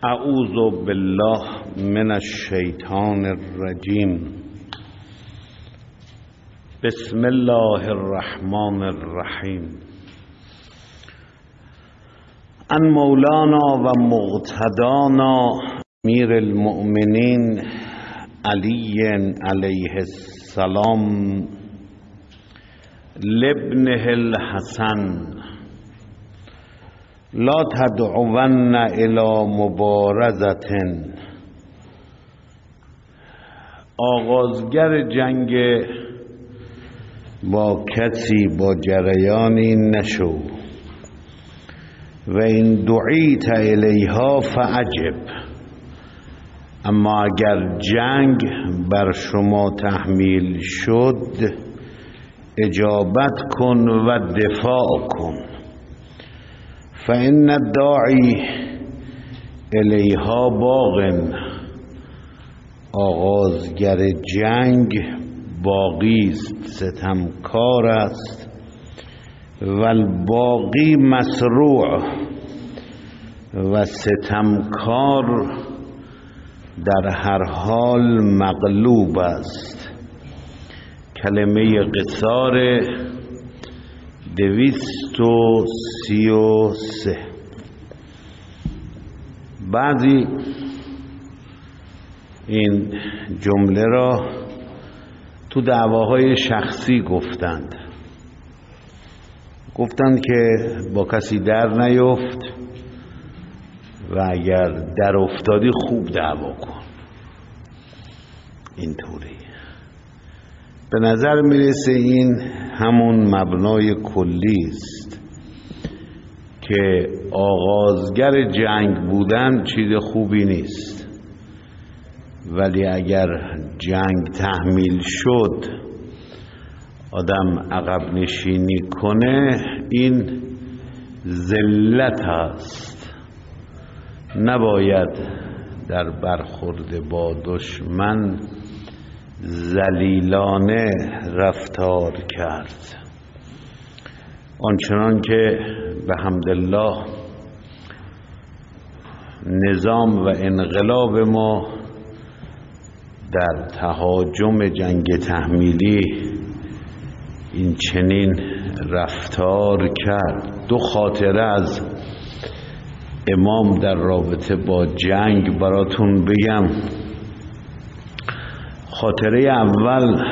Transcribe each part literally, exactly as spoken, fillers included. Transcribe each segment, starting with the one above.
اعوذ بالله من الشیطان الرجیم. بسم الله الرحمن الرحیم. ان مولانا و مقتدانا امیر المؤمنین علی علیه السلام لابنه الحسن لا تدعون الى مبارزة. آغازگر جنگ با کسی با جریانی نشو و این دعیت الیها فعجب. اما اگر جنگ بر شما تحمیل شد اجابت کن و دفاع کن. فإن الداعی الیها باغ. آغازگر جنگ باغی است، ستمکار است. و الباغی مسروع. و ستمکار در هر حال مغلوب است. کلمه قصار دویست و سی و سه. بعضی این جمله را تو دعواهای شخصی گفتند گفتند که با کسی در نیفت و اگر در افتادی خوب دعوا کن. اینطوری به نظر میرسه این همون مبنای کلی است که آغازگر جنگ بودن چیز خوبی نیست، ولی اگر جنگ تحمیل شد آدم عقب نشینی کنه این ذلت است. نباید در برخورد با دشمن ذلیلانه رفتار کرد. آنچنان که به حمدالله نظام و انقلاب ما در تهاجم جنگ تحمیلی این چنین رفتار کرد. دو خاطره از امام در رابطه با جنگ براتون بگم. خاطره اول،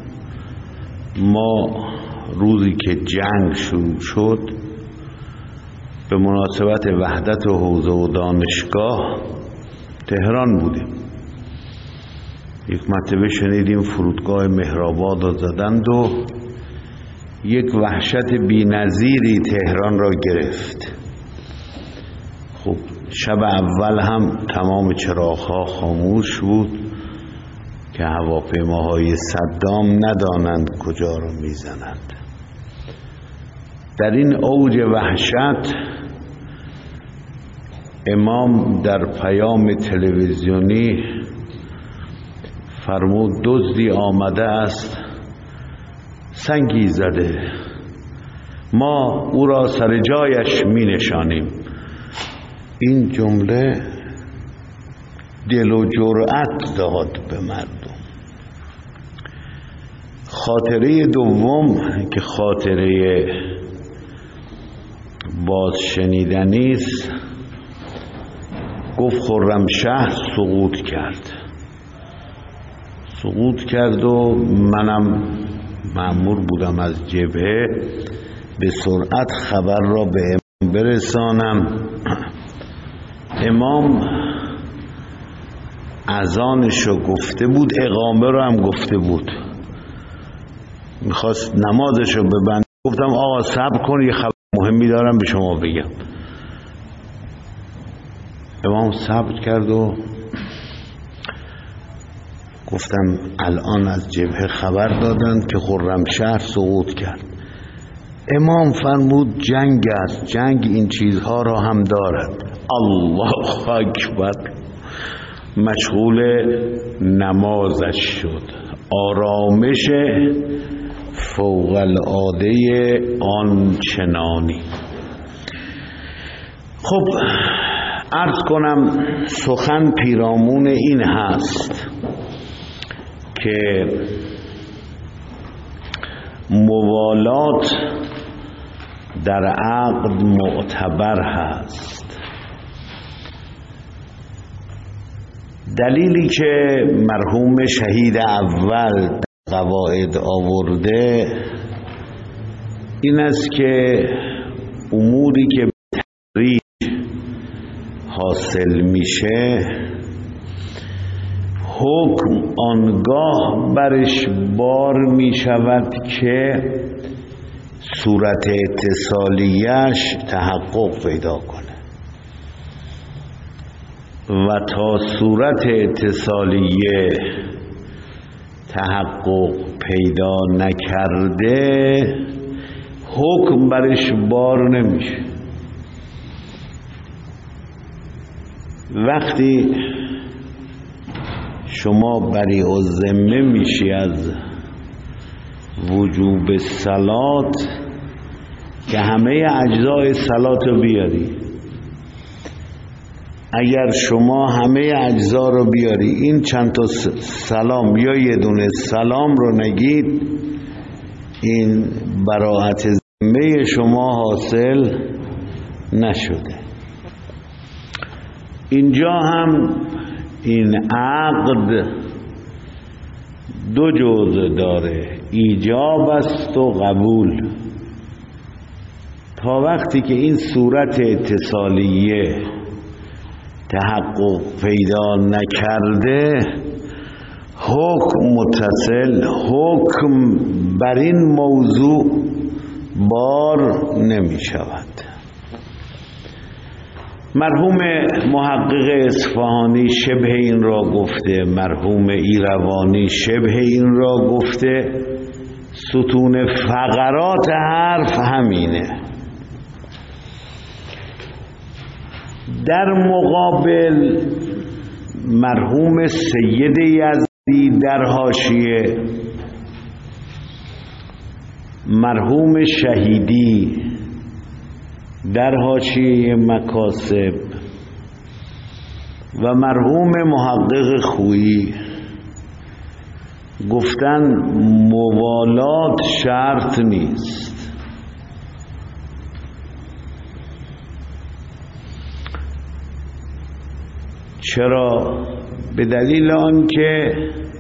ما روزی که جنگ شروع شد به مناسبت وحدت حوزه و دانشگاه تهران بودیم. یک مرتبه شنیدیم فرودگاه مهرآباد را زدند و یک وحشت بی‌نظیری تهران را گرفت. خب شب اول هم تمام چراغ‌ها خاموش بود که هواپیماهای صدام ندانند کجا رو میزنند. در این اوج وحشت امام در پیام تلویزیونی فرمود دزدی آمده است سنگی زده، ما او را سر جایش می نشانیم. این جمله دل و جرأت داد به مردم. خاطره دوم که خاطره باز شنیدنی است، گفت خرمشهر سقوط کرد سقوط کرد و منم مأمور بودم از جبهه به سرعت خبر را به امام برسانم. امام اذانشو گفته بود، اقامه رو هم گفته بود، میخواست نمازشو ببند. گفتم آقا صبر کن، یه خبر مهمی دارم به شما بگم. امام صبر کرد و گفتم الان از جبهه خبر دادند که خرمشهر سقوط کرد. امام فرمود جنگ است، جنگ این چیزها را هم دارد. الله اکبر. مشغول نمازش شد. آرامش فوق العاده آن چنانی. خب عرض کنم سخن پیرامون این هست که موالات در عقد معتبر هست. دلیلی که مرحوم شهید اول قواعد آورده این است که اموری که به تدریج حاصل میشه حکم آنگاه برش بار می شود که صورت اتصالیش تحقق پیدا کنه و تا صورت اتصالیه تحقق پیدا نکرده حکم برش بار نمیشه. وقتی شما بری الذمه میشی از وجوب صلات که همه اجزای صلات رو بیاری، اگر شما همه اجزا رو بیاری این چند تا سلام یا یه دونه سلام رو نگید، این براءت ذمه شما حاصل نشده. اینجا هم این عقد دو جزء داره، ایجاب است و قبول. تا وقتی که این صورت اتصالیه تحقق پیدا نکرده حکم متصل، حکم بر این موضوع بار نمی شود. مرحوم محقق اصفهانی شبه این را گفته، مرحوم ایروانی شبه این را گفته، ستون فقرات حرف همینه. در مقابل مرحوم سید یزدی در حاشیه، مرحوم شهیدی در حاشیه مکاسب و مرحوم محقق خویی گفتن موالات شرط نیست. چرا؟ به دلیل آنکه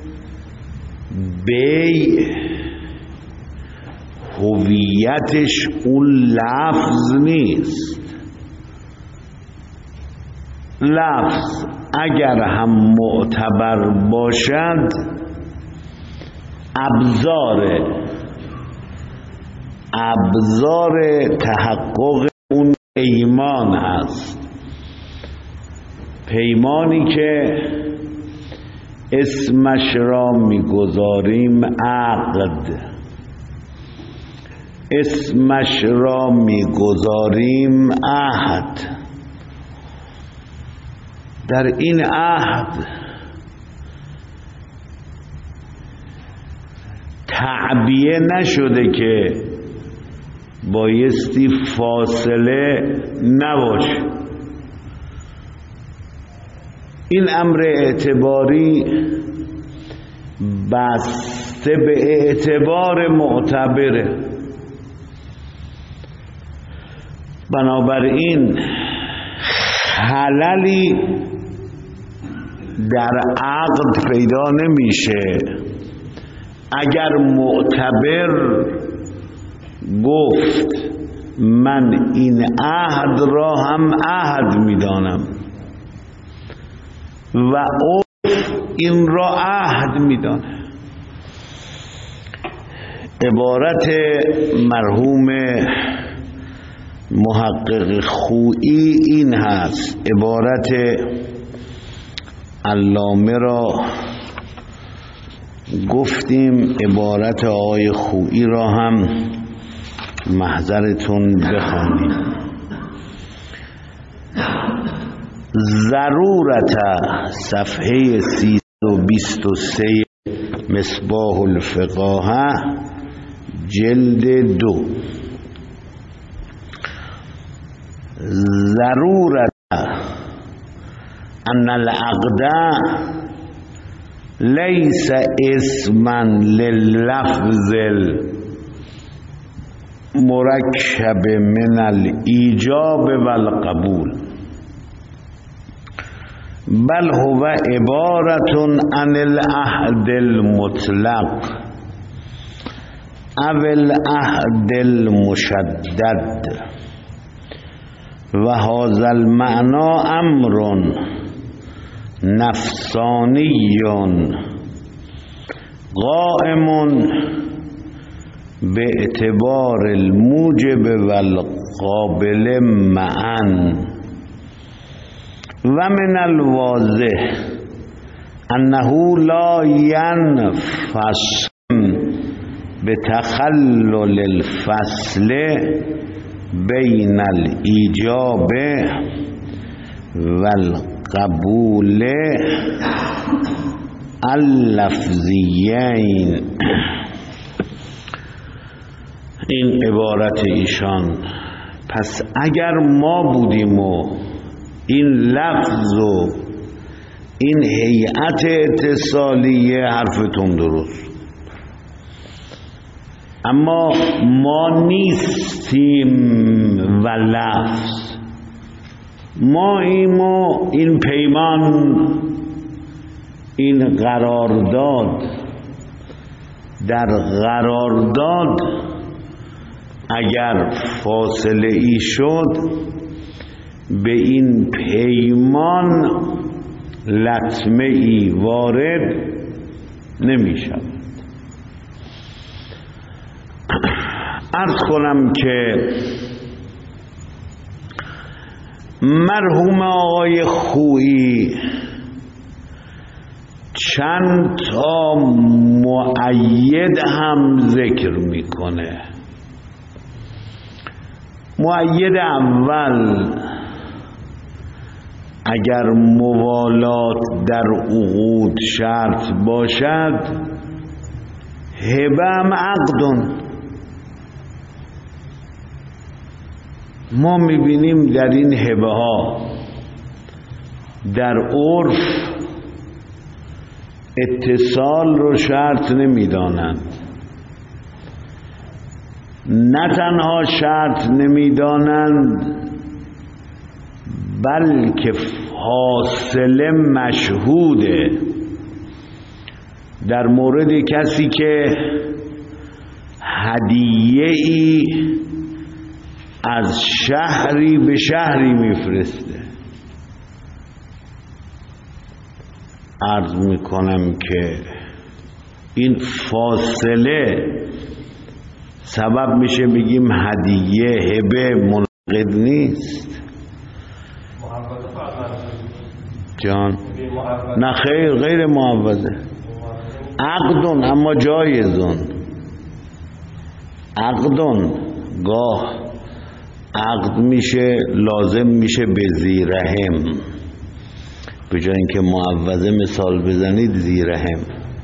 بیع هویتش اون لفظ نیست. لفظ اگر هم معتبر باشد ابزار ابزار تحقق اون ایمان هست، پیمانی که اسمش را میگذاریم عقد، اسمش را میگذاریم عهد. در این عهد تعبیه نشده که بایستی فاصله نباشه. این امر اعتباری بسته به اعتبار معتبره. بنابراین خللی در عقد پیدا نمیشه اگر معتبر گفت من این عهد را هم عهد میدانم و عرف این را عهد میدانه. عبارت مرحوم محقق خویی این هست، عبارت علامه را گفتیم، عبارت آقای خویی را هم محضرتون بخوانیم. ضرورت صفحه سیصد و بیست و سه مصباح الفقاهه جلد دو. ضرورت ان العقد لیس اسما لللفظ المرکب من الایجاب والقبول، بل هو عبارة عن العهد المطلق او العهد المشدد، و هذا المعنى امر نفسانی قائم به اعتبار الموجب والقابل معا، و من الواضح انه لا ينفصل بتخلل الفصل بین الایجاب والقبول اللفظیین. این عبارت ایشان. پس اگر ما بودیم و این لفظ و این هیئت اتصالیه، حرفتون درست، اما ما نیستیم و لفظ، ما ایم و این پیمان، این قرارداد. در قرارداد اگر فاصله ای شد، به این پیمان لطمه ای وارد نمی شود. عرض کنم که مرحوم آقای خویی چند تا مؤید هم ذکر میکنه. مؤید اول، اگر موالات در عقود شرط باشد، هبه هم عقدن. ما میبینیم در این هبه ها در عرف اتصال رو شرط نمیدانند، نه تنها شرط نمیدانند بلکه فاصله مشهوده. در مورد کسی که هدیه ای از شهری به شهری میفرسته، عرض میکنم که این فاصله سبب میشه بگیم هدیه هبه منعقد نیست. جان نه خیر، غیر معوضه، عقدون اما جایزون. عقدون گاه عقد میشه لازم میشه به زیرهم، به جای اینکه معوضه مثال بزنید زیرهم،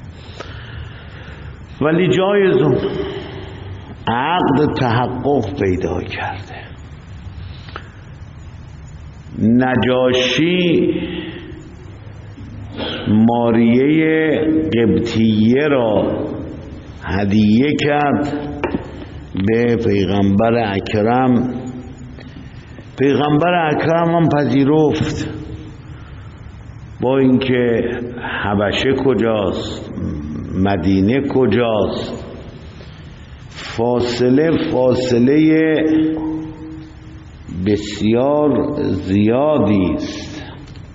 ولی جایزون عقد تحقق پیدا کرده. نجاشی ماریه قبطیه را هدیه کرد به پیغمبر اکرم. پیغمبر اکرم هم پذیرفت، با اینکه حبشه کجاست، مدینه کجاست، فاصله فاصله بسیار زیادی است.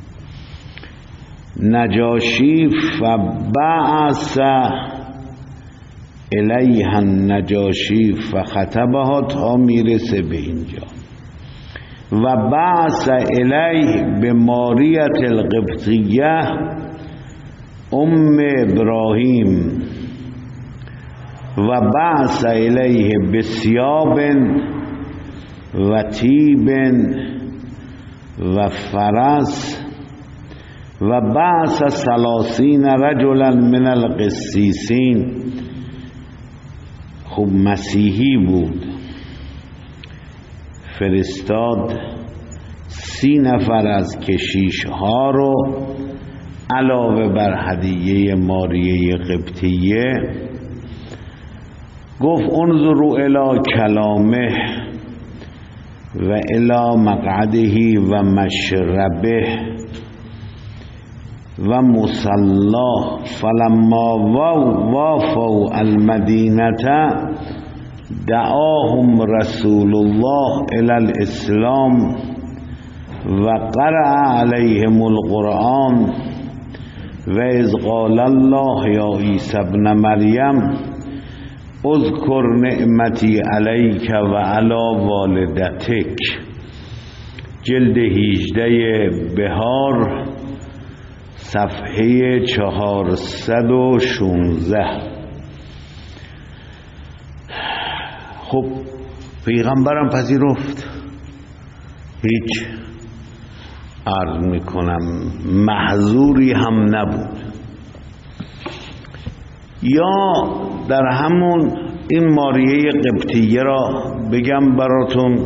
نجاشی فبعث الیها النجاشی فخطبها تا میرسه به اینجا. و بعث الیه به ماریت القبطیه ام ابراهیم و بعث الیه بثیاب و تیب و فرس و بعث ثلاثین رجلا من القسیسین. خب مسیحی بود، فرستاد سی نفر از کشیش ها رو علاوه بر هدیه ماریه قبطیه گفت انظروا الی کلامه و الی مقعده و مشربه و مصلاه فلما وافوا المدینه دعاهم رسول الله الی الاسلام و قرأ علیهم القرآن و اذ قال الله یا عیسی ابن مریم اذکر نعمتی علیک و علی والدتک، جلد هجده بهار صفحه چهارصد و شانزده. خب پیغمبرم پذیرفت، هیچ عرض میکنم محظوری هم نبود. یا در همون این ماریه قبطیه را بگم براتون،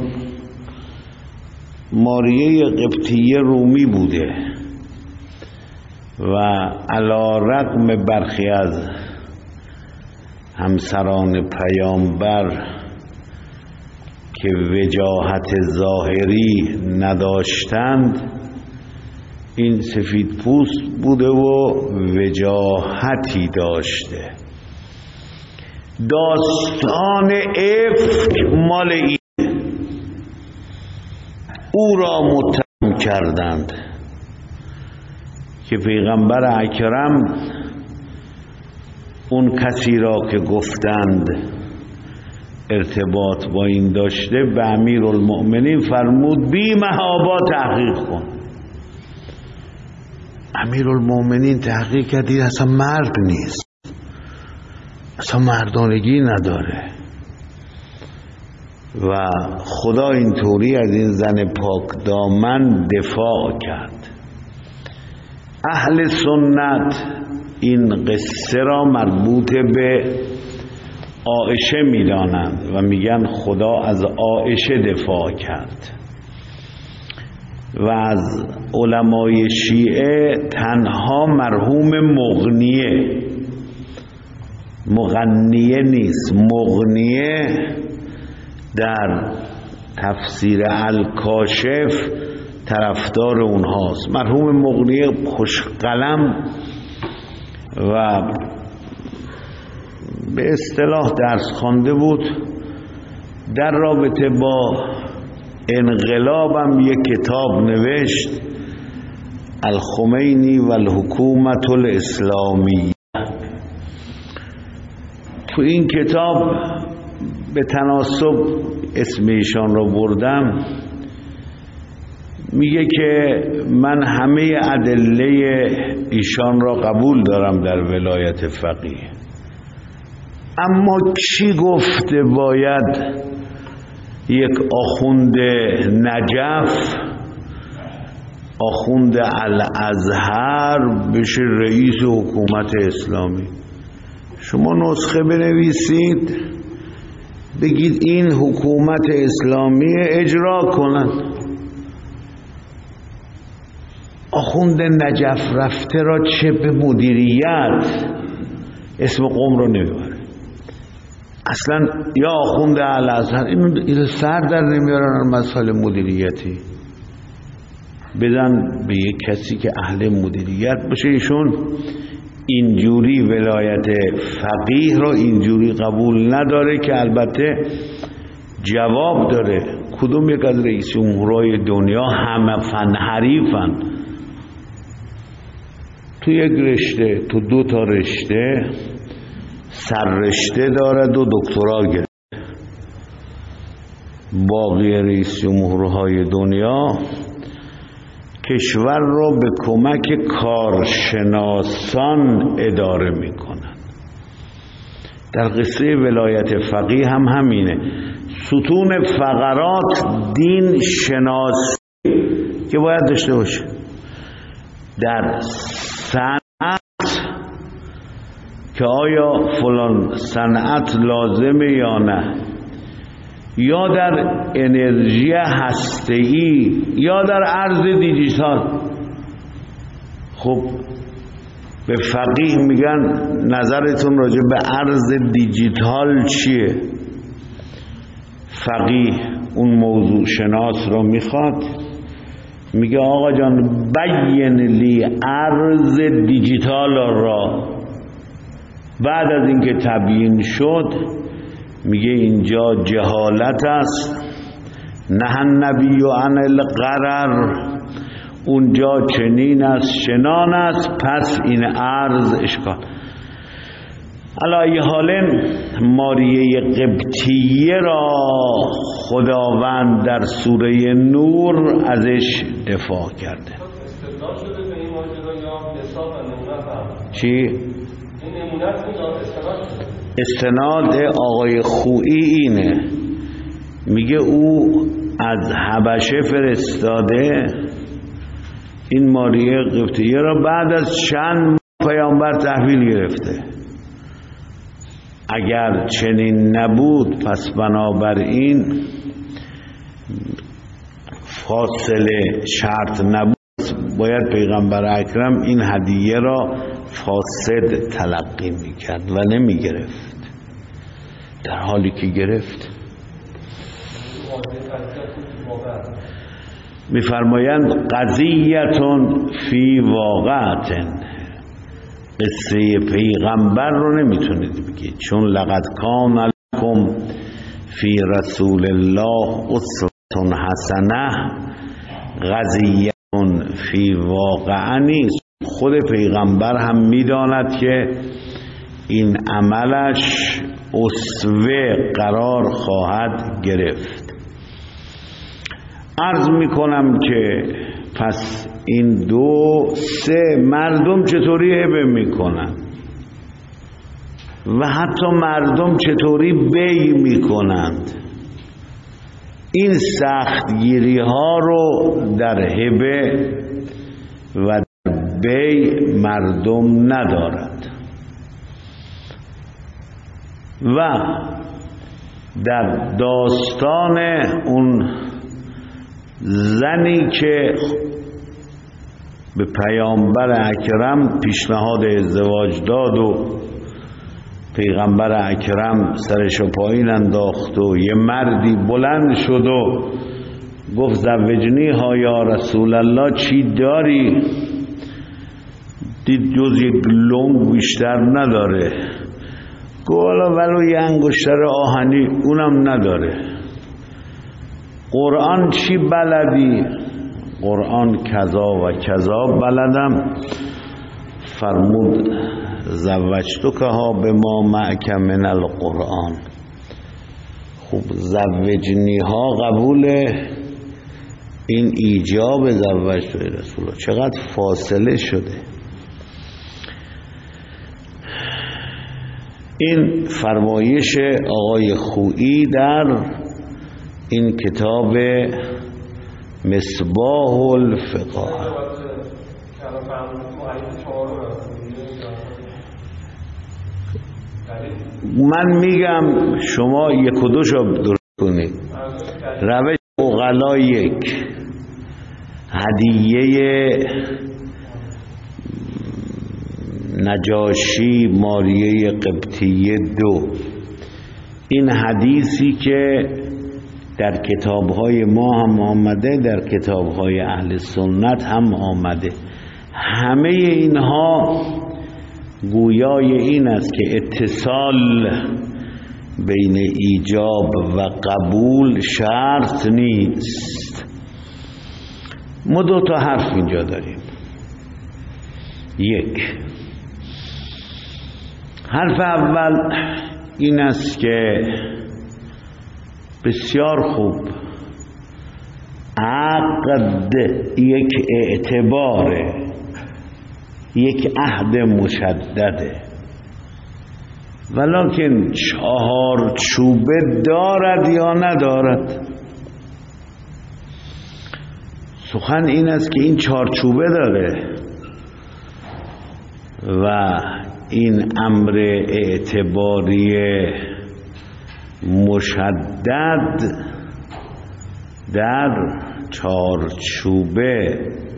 ماریه قبطیه رومی بوده و علی رغم برخی از همسران پیامبر که وجاهت ظاهری نداشتند، این سفید پوست بوده و وجاهتی داشته. داستان افک مال این او را متهم کردند که پیغمبر اکرم اون کسی را که گفتند ارتباط با این داشته به امیرالمؤمنین فرمود بی محابا تحقیق کن. امیرالمؤمنین تحقیق کردید اصلا مرد نیست، اصلا مردانگی نداره و خدا اینطوری از این زن پاک دامن دفاع کرد. اهل سنت این قصه را مربوط به عایشه میدانند و میگن خدا از عایشه دفاع کرد و از علمای شیعه تنها مرحوم مغنیه، مغنیه نیست، مغنیه در تفسیر الکاشف طرفدار اونهاست. مرحوم مغنیه خوش قلم و به اصطلاح درس خوانده بود، در رابطه با انقلابم یک کتاب نوشت، الخمینی و الحکومت الاسلامی. تو این کتاب به تناسب اسم ایشان را بردم، میگه که من همه ادله ایشان را قبول دارم در ولایت فقیه، اما کی گفته باید یک آخوند نجف، آخوند الازهر بشه رئیس حکومت اسلامی؟ شما نسخه بنویسید بگید این حکومت اسلامی اجرا کنن. آخوند نجف رفته را چه به مدیریت اسم قوم رو نمیبره اصلا، یا آخوند الازهر، اینو سر در نمیارن مسائل مدیریتی، بدن به یک کسی که اهل مدیریت باشه. ایشون اینجوری ولایت فقیه رو اینجوری قبول نداره که البته جواب داره. کدوم یک از رئیس جمهورای دنیا همه فن حریفن، تو یک رشته، تو دو تا رشته سررشته دارد و دکترا گرفت. باقی رئیس جمهورهای دنیا کشور رو به کمک کارشناسان اداره میکنن. در قصه ولایت فقیه هم همینه، ستون فقرات دین شناسی که باید داشته باشه. در صنعت که آیا فلان صنعت لازمه یا نه، یا در انرژی هسته‌ای یا در ارز دیجیتال. خب به فقیه میگن نظرتون راجع به ارز دیجیتال چیه؟ فقیه اون موضوع شناس رو میخواد، میگه آقا جان بین لی ارز دیجیتال را. بعد از اینکه تبیین شد میگه اینجا جهالت است، نه النبی عن الغرر، اونجا چنین است چنان است، پس این ارز اشکال. علی حال ماریه قبطیه را خداوند در سوره نور ازش دفاع کرده. چی؟ استناد آقای خویی اینه، میگه او از حبشه فرستاده این ماریه قبطیه را، بعد از چند پیامبر تحویل گرفته. اگر چنین نبود پس بنابراین فاصله شرط نبود، باید پیغمبر اکرم این هدیه را فاسد تلقی میکرد و نمیگرفت، در حالی که گرفت. میفرمایند قضیتون فی واقعتن، قصه پیغمبر رو نمیتونید بگید، چون لقد کان لکم فی رسول الله اسوة حسنه، قضیتون فی واقعه نیست. خود پیغمبر هم میداند که این عملش اسوه قرار خواهد گرفت. عرض میکنم که پس این دو سه مردم چطوری هبه میکنن و حتی مردم چطوری بی میکنند، این سختگیری ها رو در هبه و بی مردم ندارد. و در داستان اون زنی که به پیامبر اکرم پیشنهاد ازدواج داد و پیغمبر اکرم سرشو پایین انداخت و یه مردی بلند شد و گفت زوجنی ها یا رسول الله، چی داری؟ دید جز یک لنگ بیشتر نداره. گفت ولو یه انگشتر آهنی اونم نداره. قرآن چی بلدی؟ قرآن کذا و کذا بلدم. فرمود زوجتک ها به ما معک من القرآن. خوب زوجنی ها قبوله، این ایجاب زوجت رسول الله. چقدر فاصله شده. این فرمایش آقای خویی در این کتاب مصباح الفقه. من میگم شما یک و دو شو درست کنید. روش اغلا یک، هدیه نجاشی ماریه قبطیه دو. این حدیثی که در کتاب‌های ما هم آمده، در کتاب‌های اهل سنت هم آمده، همه اینها گویای این است که اتصال بین ایجاب و قبول شرط نیست. ما دو تا حرف اینجا داریم. یک، حرف اول این است که بسیار خوب، عقد یک اعتباره، یک عهد مشدده، ولکن چهار چوبه دارد یا ندارد؟ سخن این است که این چهار چوبه داره و این امر اعتباری مشدد در چارچوبه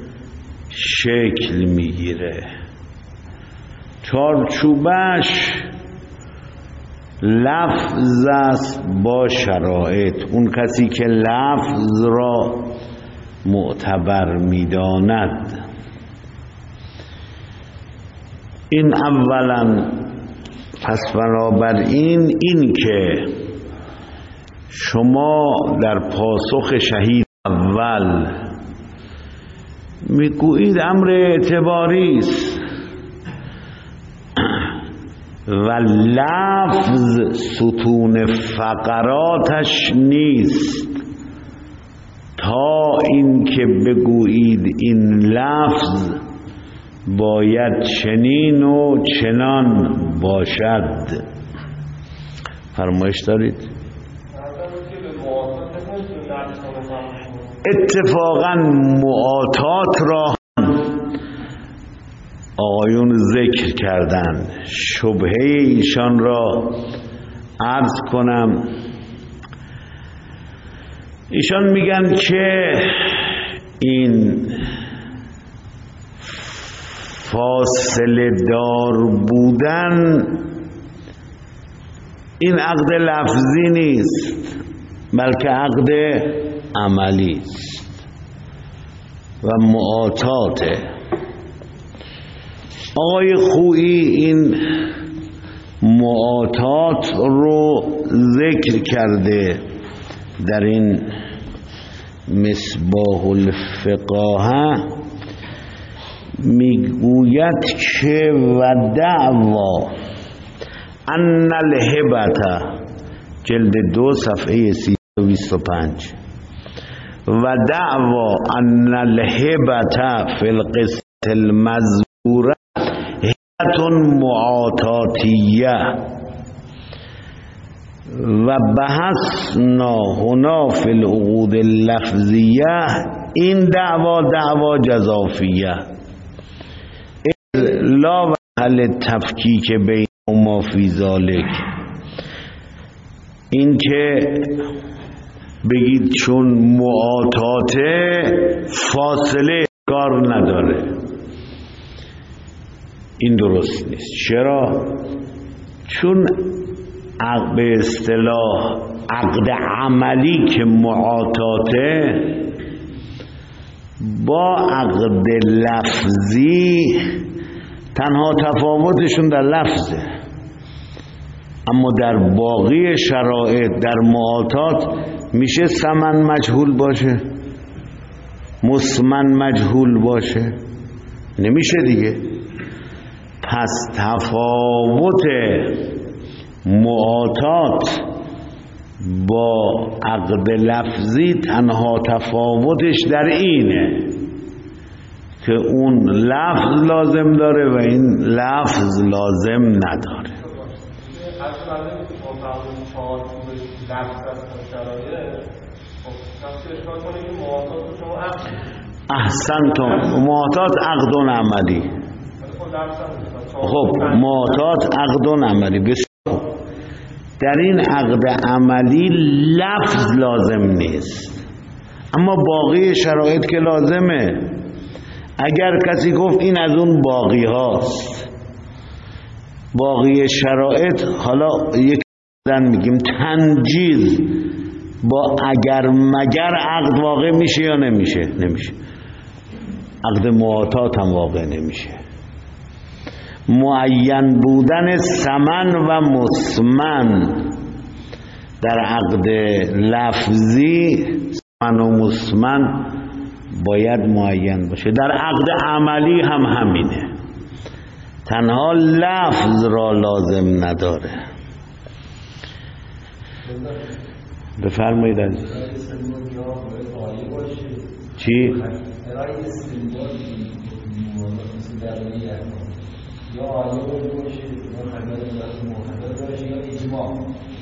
شکل میگیره. چارچوبش لفظ است با شرایط. اون کسی که لفظ را معتبر میداند، این اولا. پس بنابراین این که شما در پاسخ شهید اول میگویید امر اعتباری است و لفظ ستون فقراتش نیست، تا اینکه بگویید این لفظ باید چنین و چنان باشد. فرمایش دارید؟ اتفاقا معاطات را آقایون ذکر کردن. شبهه ایشان را عرض کنم. ایشان میگن که این فاصله دار بودن این عقد لفظی نیست، بلکه عقد عملی است و معاطاته. آقای خویی این معاطات رو ذکر کرده در این مصباح الفقاهه. میگوید که و دعوا ان الهبه، جلد دو صفحه سی و بیست و پنج، و دعوا ان الهبه فی القصه المذکوره هبه معاطاتیه و بحثنا هنا فی العقود اللفظیه، این دعوا دعوا جزافیه لا محل تفکیک بین ما فی ذالک. این که بگید چون معاطات فاصله کار نداره، این درست نیست. چرا؟ چون به اصطلاح عقد عملی که معاطاته با عقد لفظی تنها تفاوتشون در لفظه، اما در باقی شرایط در معاطات میشه ثمن مجهول باشه، مسمن مجهول باشه، نمیشه دیگه. پس تفاوت معاطات با عقد لفظی تنها تفاوتش در اینه که اون لفظ لازم داره و این لفظ لازم نداره. احسنتم. معاطات عقد عملی. خب معاطات عقد عملی بسیار خوب. در این عقد عملی لفظ لازم نیست، اما باقی شرایط که لازمه. اگر کسی گفت این از اون باقی هاست، باقی شرایط، حالا یک دن میگیم تنجیز با اگر مگر عقد واقع میشه یا نمیشه؟ نمیشه. عقد معاطات هم واقع نمیشه. معین بودن ثمن و مسمن در عقد لفظی، ثمن و مسمن باید معین باشه. در عقد عملی هم همینه، تنها لفظ را لازم نداره. بفرمایید عزیز. چی؟ یا آیه باشه یا خبر مخبر باشه یا اجماع.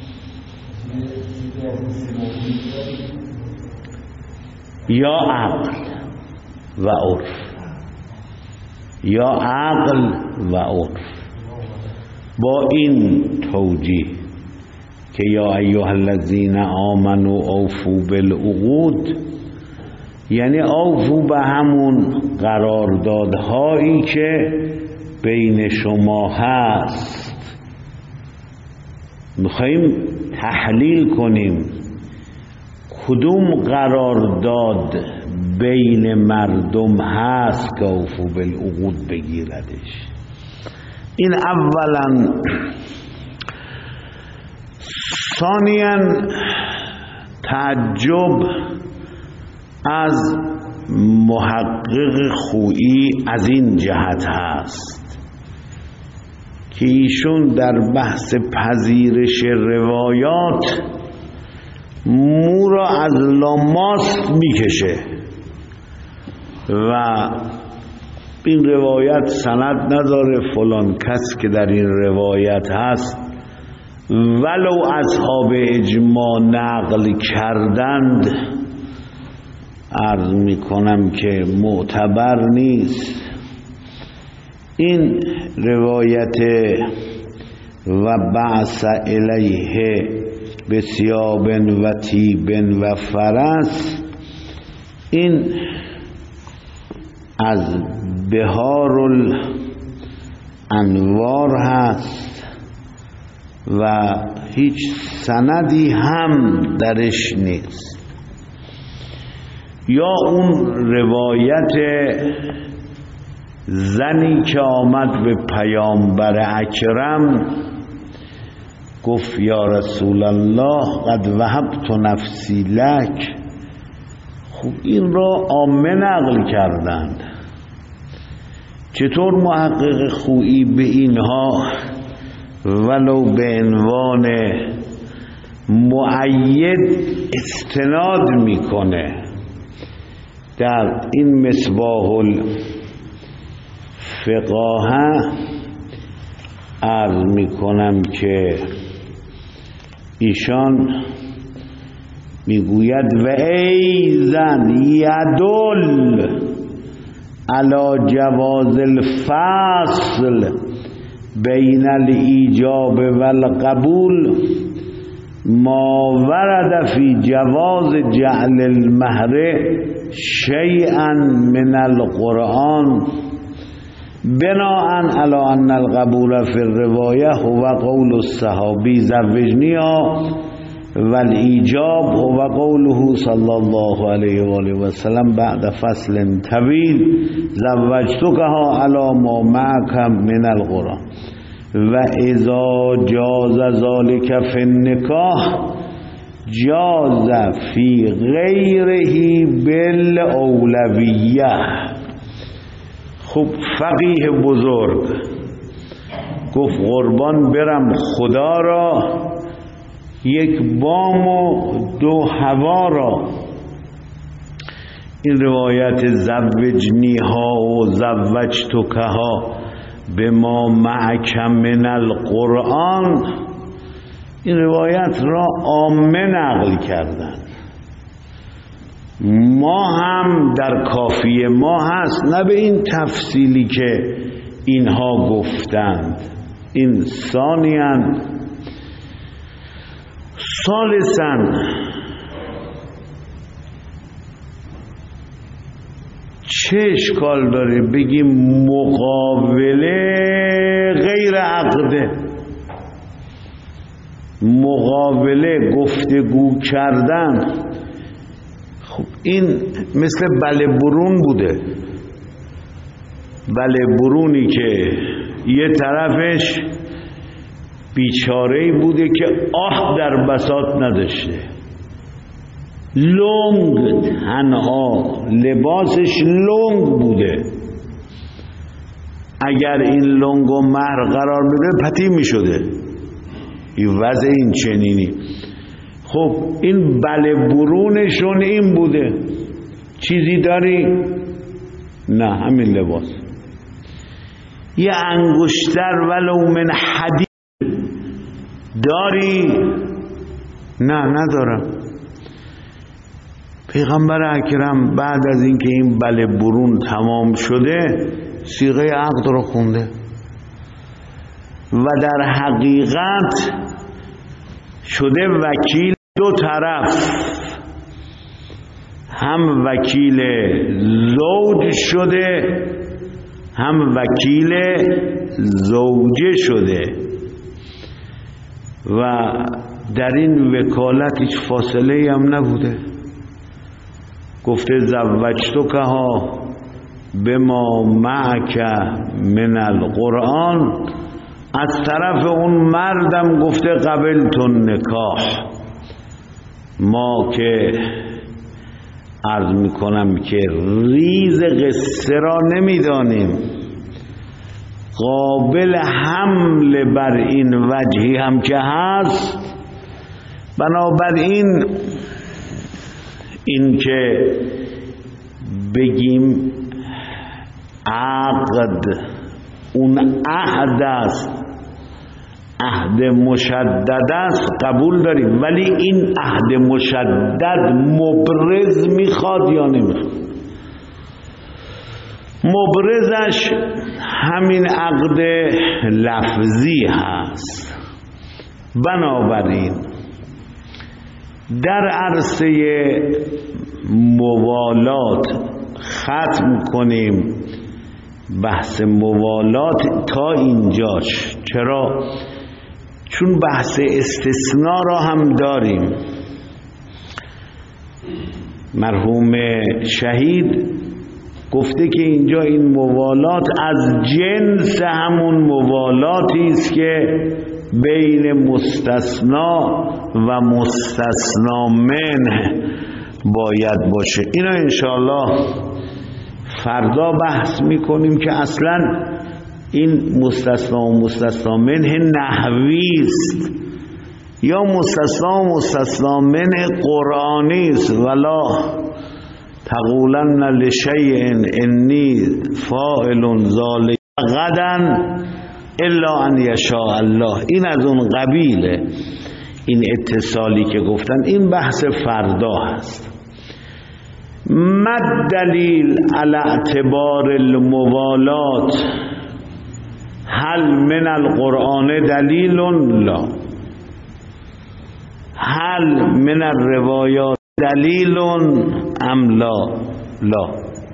یا عقل و عرف، یا عقل و عرف. با این توجیه که یا ایها الذین آمنوا اوفوا بالعقود، یعنی اوفوا به همون قراردادهایی که بین شما هست. میخواییم تحلیل کنیم کدوم قرارداد بین مردم هست که اوفوا بالعقود بگیردش. این اولا. ثانیاً تعجب از محقق خویی از این جهت هست که ایشون در بحث پذیرش روایات مو را از لاماست میکشه و این روایت سند نداره، فلان کس که در این روایت هست ولو اصحاب اجماع نقل کردند عرض میکنم که معتبر نیست. این روایت و بعث الیه بثیاب و تیب و فرس، این از بهار الانوار هست و هیچ سندی هم درش نیست. یا اون روایت زنی که آمد به پیامبر اکرم گفت یا رسول الله قد وهبت نفسی لک، خب این را عامه نقل کردند. چطور محقق خویی به اینها ولو به عنوان مؤید استناد میکنه؟ در این مصباح الفقاهه عرض میکنم که ایشان میگوید و ایزن یدل علی جواز الفصل بین الایجاب و القبول ما ورد فی جواز جعل المهر شیئا من القرآن بناء علی ان القبول فی الروایه هو قول الصحابی زوجنیها و الایجاب هو قوله صلی الله علیه و آله و سلم بعد فصل طویل زوجتکها علی ما معک من القرآن و اذا جاز ذلك فی النکاح جاز فی غیره بالاولویه. خب فقیه بزرگ گفت قربان برم خدا را، یک بام و دو هوا را. این روایت زوجنی ها و زوجتک ها به ما معک من القرآن، این روایت را عامه نقل کردند. ما هم در کافیه ما هست، نه به این تفصیلی که اینها گفتند. این ثانیاً. ثالثاً چه اشکال داره بگیم مقابله غیر عقده؟ مقابله گفتگو کردن، خب این مثل بله برون بوده. بله برونی که یه طرفش بیچاره‌ای بوده که آه در بساط نداشته، لنگ تنها لباسش لنگ بوده. اگر این لنگ و مهر قرار بده پتی می شده. این وضع این چنینی. خب این بله برونشون این بوده. چیزی داری؟ نه، همین لباس. یه انگشتر ولو من حدید داری؟ نه ندارم. پیغمبر اکرم بعد از اینکه این بله برون تمام شده صیغه عقد رو خونده و در حقیقت شده وکیل دو طرف، هم وکیل زوج شده هم وکیل زوجه شده و در این وکالت هیچ فاصله هم نبوده. گفته زوجتکها بما معک من القرآن، از طرف اون مردم گفته قبلتون نکاح. ما که عرض میکنم که ریز قصه را نمیدانیم، قابل حمل بر این وجهی هم که هست. بنابراین این که بگیم عقد اون عهد است، عهد مشدد است، قبول داریم، ولی این عهد مشدد مبرز میخواد یا نمیخواد؟ مبرزش همین عقد لفظی هست. بنابراین در عرصه موالات ختم کنیم بحث موالات تا اینجاش. چرا؟ چون بحث استثناء را هم داریم. مرحوم شهید گفته که اینجا این موالات از جنس همون مولاتی است که بین مستثنا و مستثنا منه باید باشه. اینا انشاءالله فردا بحث میکنیم که اصلا این مستثنا و مستثنا منه نحوی است یا مستثنا و مستثنا منه قرآنی است. ولا تقولن لشیء انی فاعل ذلک غدا الا ان یشاء الله. این از اون قبیله. این اتصالی که گفتن این بحث فردا هست. ما دلیل علی اعتبار الموالات؟ هل من القرآن دلیل؟ لا. هل من الروایات دلیل ام لا؟ لا.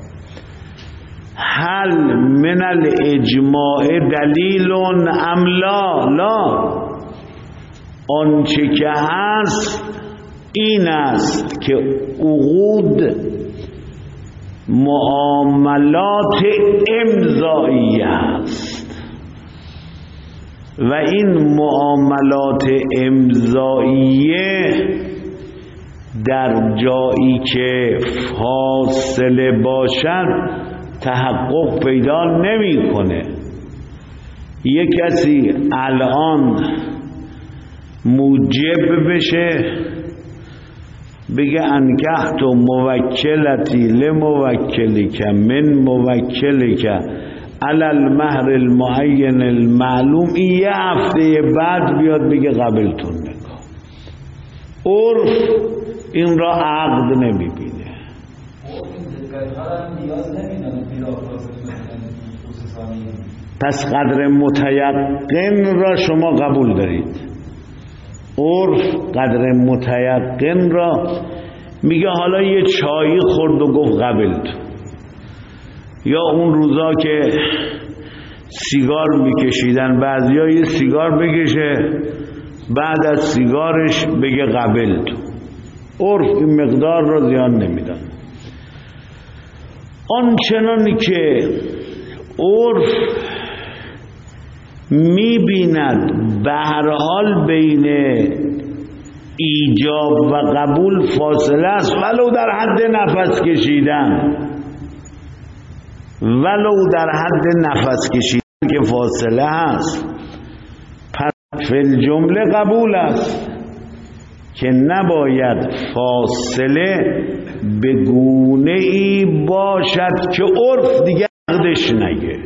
هل من الاجماع دلیل ام لا؟ لا. آنچه که هست این است که عقود معاملات امضایی است و این معاملات امضاییه در جایی که فاصله باشد تحقق پیدا نمی‌کنه. یک کسی الان موجب بشه بگه انکحت موکلتی لموکلک من موکلک علی المهر المعین المعلوم، یه هفته بعد بیاد بگه قبلتون نکاح. عرف این را عقد نمیبینه. پس قدر متیقن را شما قبول دارید. عرف قدر متیقن را میگه حالا یه چایی خورد و گفت قبلت، یا اون روزا که سیگار میکشیدن بعضیا یه سیگار بکشه بعد از سیگارش بگه قبلت. عرف این مقدار را زیان نمیدن. آنچنانی که عرف میبیند به هر حال بین ایجاب و قبول فاصله است، ولو در حد نفس کشیدن، ولو در حد نفس کشیدن که فاصله هست. پس فی الجمله قبول است که نباید فاصله به گونه ای باشد که عرف دیگه عقدش نگه.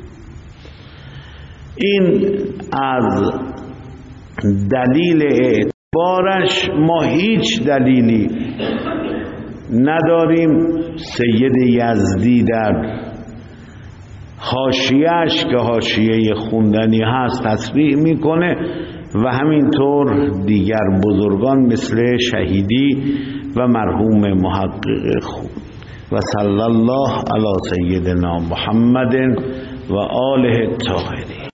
این از دلیل اعتبارش ما هیچ دلیلی نداریم. سید یزدی در حاشیه‌اش که حاشیه خوندنی هست تصریح میکنه و همینطور دیگر بزرگان مثل شهیدی و مرحوم محقق خوب. و صلی الله علی سیدنا محمد و آله الطاهرین.